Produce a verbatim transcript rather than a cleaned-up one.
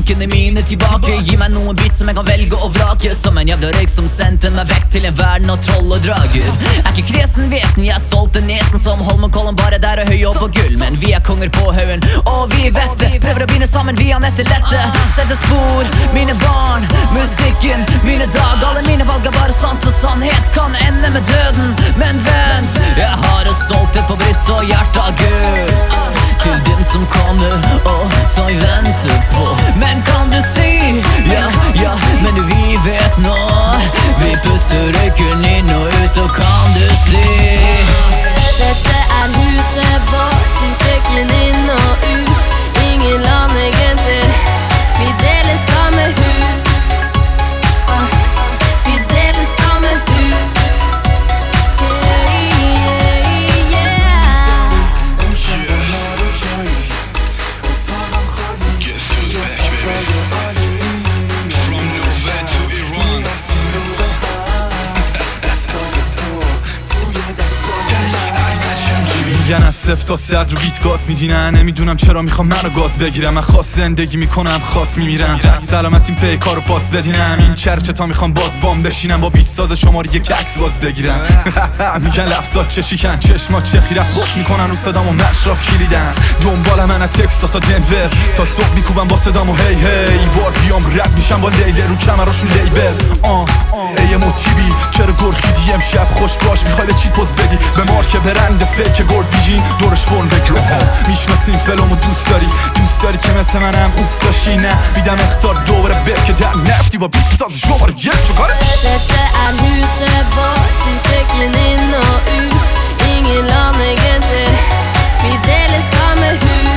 tankene mine tilbake. Gi meg noen bit som jeg kan velge å vrake. Som en jævla røyk som sendte meg vekk til en verden av troll og drager. Jeg er ikke kresen vesen, jeg solgte nesen som Holmenkollen, bare der og høy opp på gull. Men vi er konger på haugen, og vi vet det. Prøver å binde sammen via nettet lette. Sette spor, mine barn, musikken, mine dag. Alle mine valg er bare sant, og sannhet kan ende med døden. Men vent, jeg har en stolthet på bryst og hjertet av gull. Til dem som kommer, og som vi venter på. Men kan du si, ja, ja, men vi vet nå. Vi pusser røyken inn og ut, og kan du si dette er huset vårt, vi sykler inn og ut. Ingen landegrenser, vi deler samme hus. Vi deler samme hus. میگن از صفر تا صد رو بیت گاز میدینن. نمیدونم چرا میخوام منو گاز بگیرم. من خاص زندگی میکنم خاص میمیرم. از سلامتیم پی کارو پاس بدینم. این چرچه تا میخوام باز بام بشینم. با بیت ساز شماره یک عکس باز بگیرم. میگن لفظات چه شیکن چشمات چه خیرت قف میکنن رو صدامو مشراب کلیدن. دنبال من از تکساس تا دنور تا صبح میکوبم با صدامو هی هی. بار بیام رپ میشم با لیله رو کمراشون لیبل. آه ای موتیبی چرا گرخیدی امشب خوش باش. میخوای به چی پوز بدی به مارک برند فیک گرد بیجین دورش فرم بگیر. میشناسیم فلومو دوست داری دوست داری که مثل منم اوست داشتی نه. میدم اختار دوباره بر که در نفتی با بیت ساز شماره یک چکاره. Dette er huset vårt, vi sykler inn og ut. Ingen landegrenser, vi deler samme hus.